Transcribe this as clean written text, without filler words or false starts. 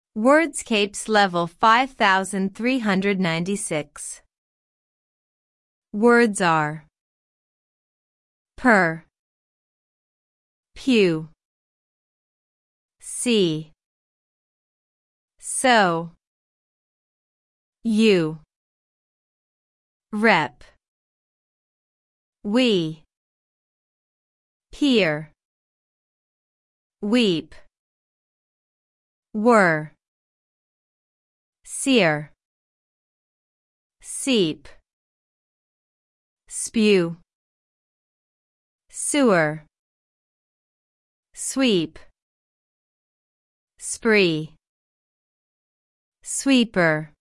Wordscapes level 5396. Words are per, pew, see, so, you, rep, we, peer, weep, were, sear, seep, spew, sewer, sweep, spree, sweeper.